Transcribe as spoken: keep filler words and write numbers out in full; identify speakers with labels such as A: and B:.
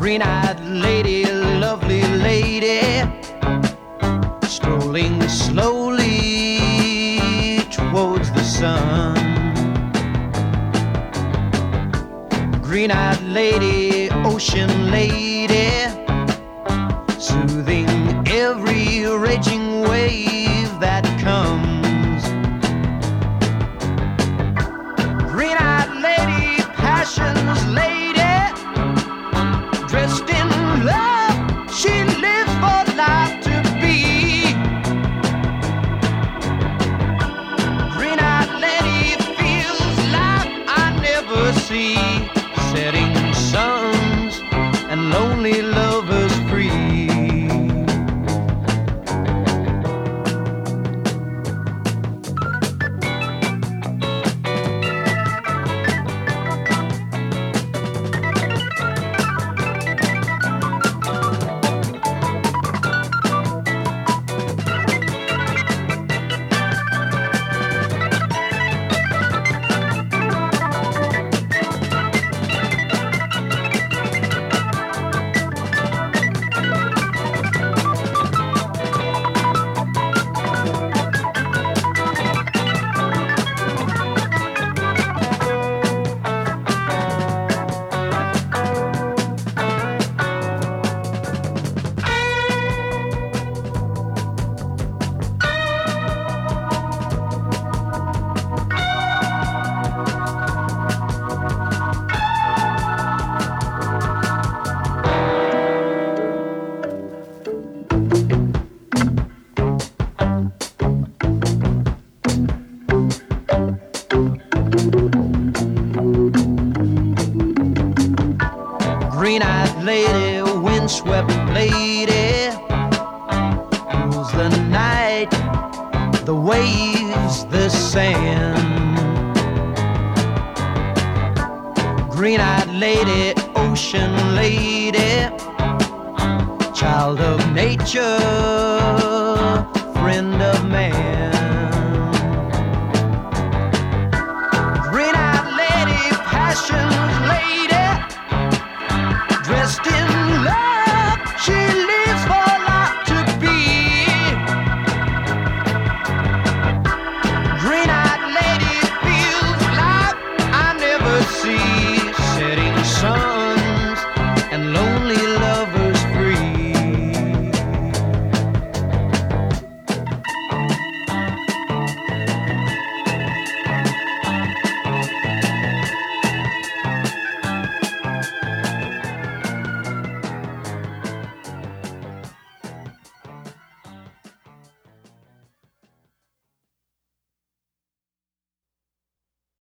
A: green-eyed lady, lovely lady, strolling slowly towards the sun. Green-eyed lady, ocean lady, soothing every raging wave that comes. Green-eyed lady, passion's lady, dressed in love, she lives for life to be. Green-eyed lady feels life I never see, setting suns and lonely lovers free. Green-eyed lady, windswept lady, rules the night, the waves, the sand. Green-eyed lady, ocean lady, child of nature, friend of man.